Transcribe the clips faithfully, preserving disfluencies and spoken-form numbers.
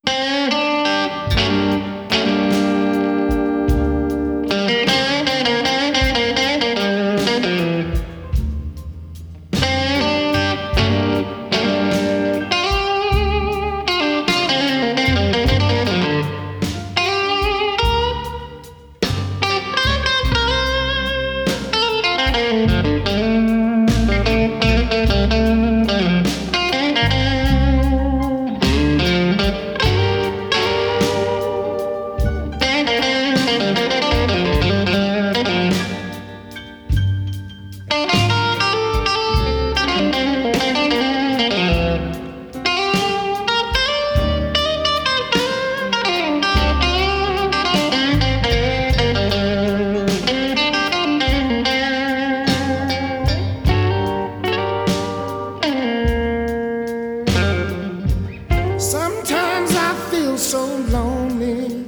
Sometimes I feel so lonely.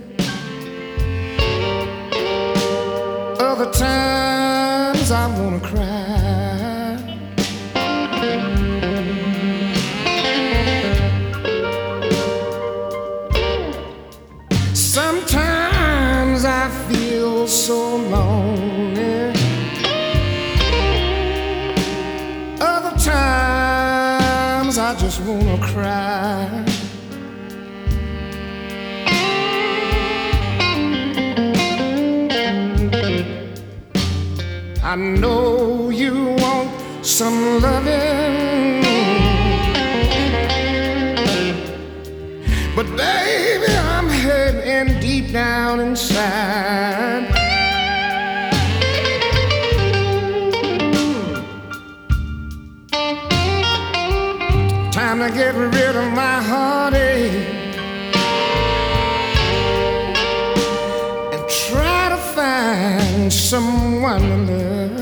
Other times I wanna cry. Sometimes I feel so lonely. Other times I just wanna cry. I know you want some loving, but baby, I'm hurting deep down inside. Time to get rid of my heartache and try to find someone to love.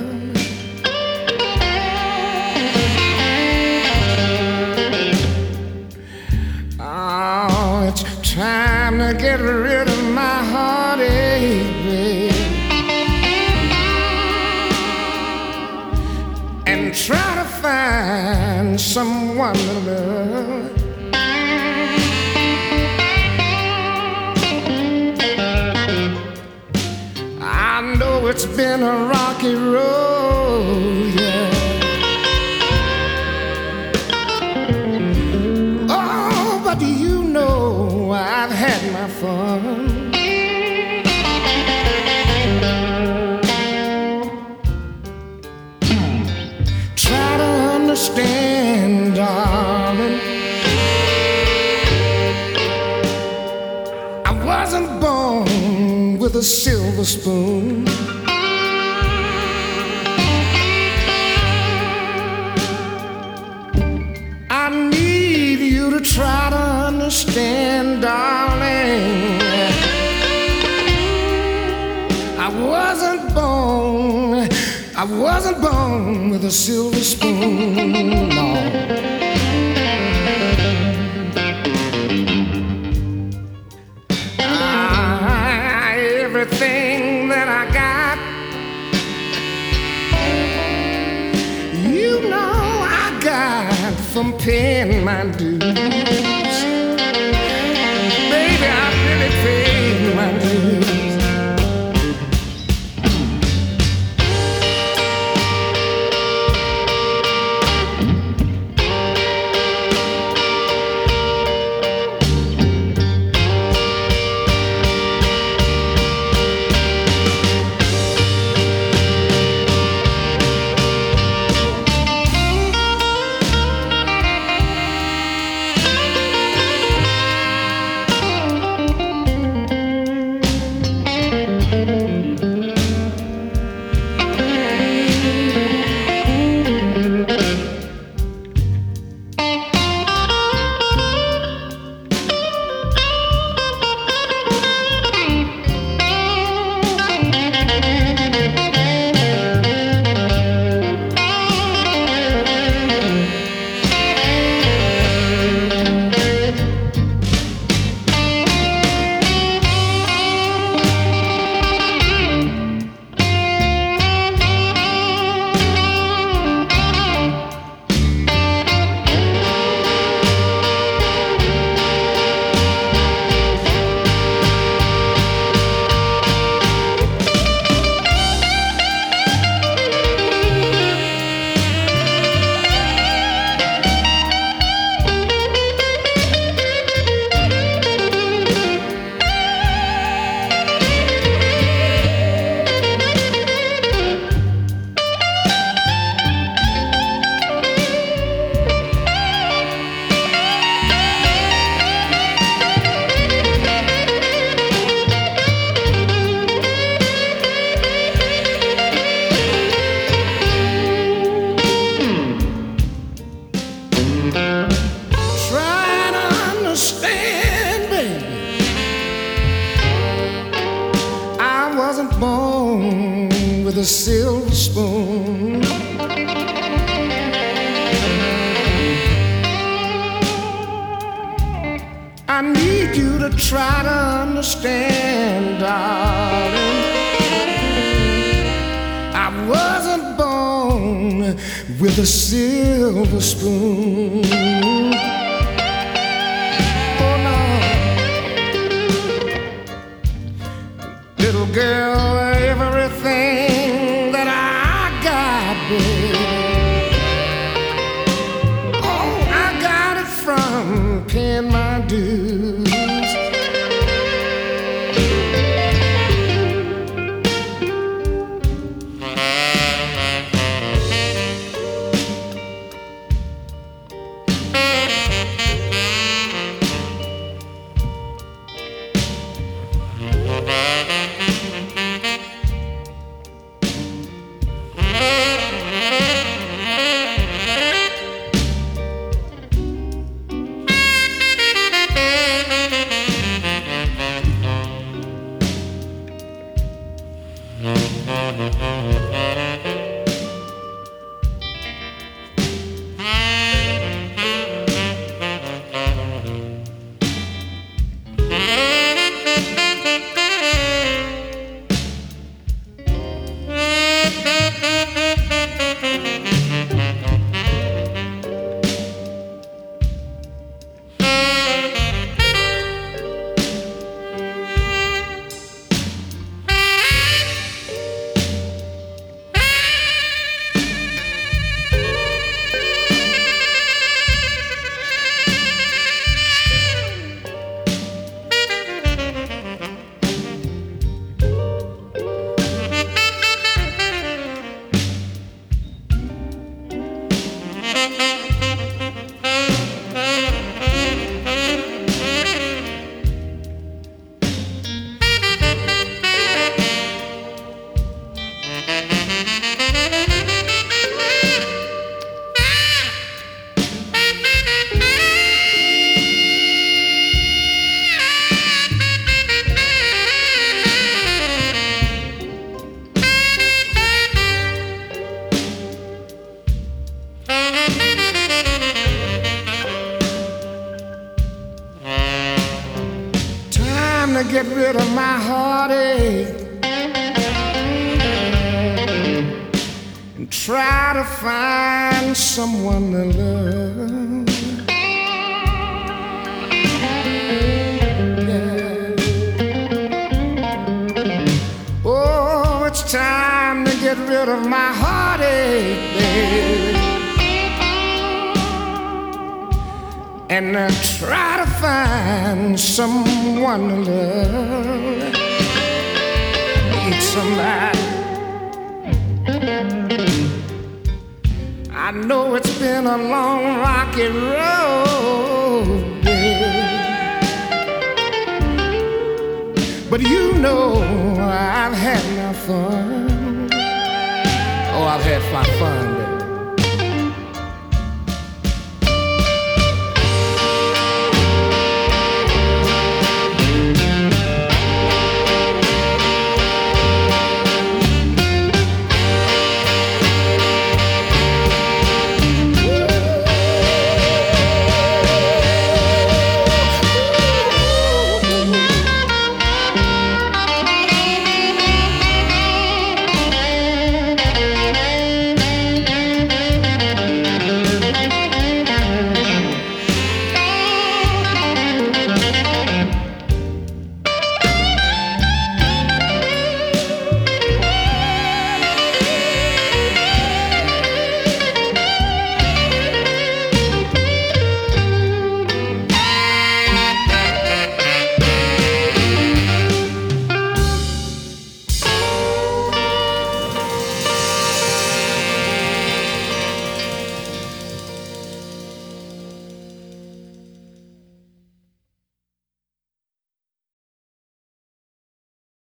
Oh, it's time to get rid of my heartache, babe, and try to find someone to love. I know it's been a rocky road, yeah. Oh, but you know I've had my fun. Try to understand, darling, I wasn't born with a silver spoon. I need you to try to understand, darling, I wasn't born, I wasn't born with a silver spoon, no. Everything that I got, you know I got from paying my dues. Baby, I really paid my dues. with a silver spoon. I need you to try to understand, darling. I wasn't born with a silver spoon. Oh no, little girl, everything that I got, baby, oh, I got it from paying my dues. To get rid of my heartache and try to find someone to love. Yeah. Oh, it's time to get rid of my heartache, baby, and uh, try to find someone to love. Need somebody. I know it's been a long, rocky road, baby, but you know I've had my fun. Oh, I've had my fun, baby.